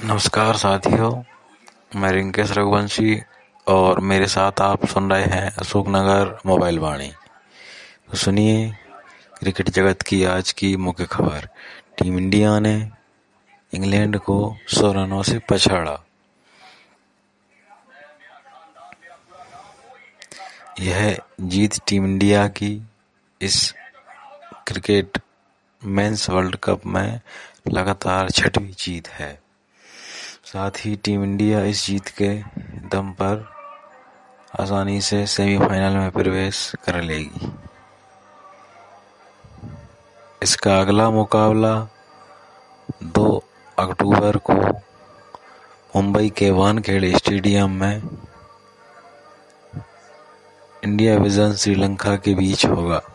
नमस्कार साथियों, मैं रिंकेश रघुवंशी और मेरे साथ आप सुन रहे हैं अशोकनगर मोबाइल वाणी। तो सुनिए क्रिकेट जगत की आज की मुख्य खबर। टीम इंडिया ने इंग्लैंड को 100 रनों से पछाड़ा। यह जीत टीम इंडिया की इस क्रिकेट मेंस वर्ल्ड कप में लगातार 6वीं जीत है। साथ ही टीम इंडिया इस जीत के दम पर आसानी से सेमीफाइनल में प्रवेश कर लेगी। इसका अगला मुकाबला 2 अक्टूबर को मुंबई के वानखेड़े स्टेडियम में इंडिया विजन श्रीलंका के बीच होगा।